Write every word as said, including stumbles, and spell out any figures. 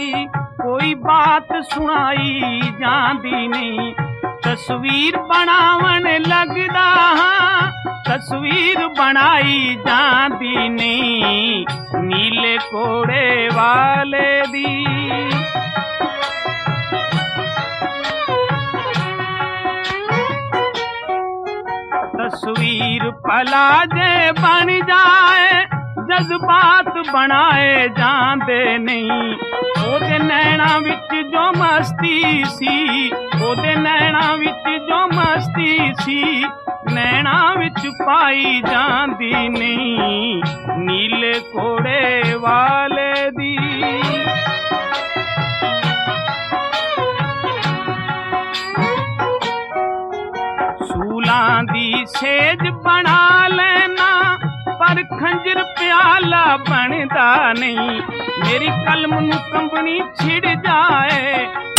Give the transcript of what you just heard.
कोई बात सुनाई जांदी नहीं। तस्वीर बनावन लगदा हां, तस्वीर बनाई जांदी नहीं, नीले कोड़े वाले दी। तस्वीर भला जे बन जाए, जज्बात बनाए जांदे नहीं। ओदे नैना विच जो मस्ती सी, ओदे नैना विच जो मस्ती सी, नैना विच पाई जांदी नहीं, नीले कोड़े वाले दी। सूलां दी सेज बना लेना, पर खंजर प्याला बनदा नहीं। मेरी कलम नू कंबनी छिड़ जाए,